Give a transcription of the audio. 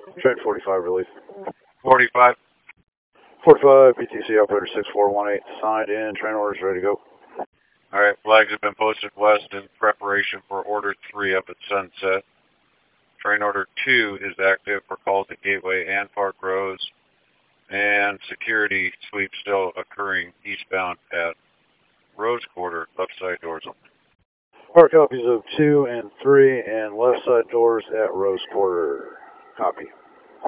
Train 45 release. 45. 45, BTC operator 6418, signed in, train orders ready to go. Alright, flags have been posted west in preparation for Order 3 up at Sunset. Train Order 2 is active for calls at Gateway and Park Rose. And security sweep still occurring eastbound at Rose Quarter, left side doors open. Hard copies of 2 and 3 and left side doors at Rose Quarter. Copy.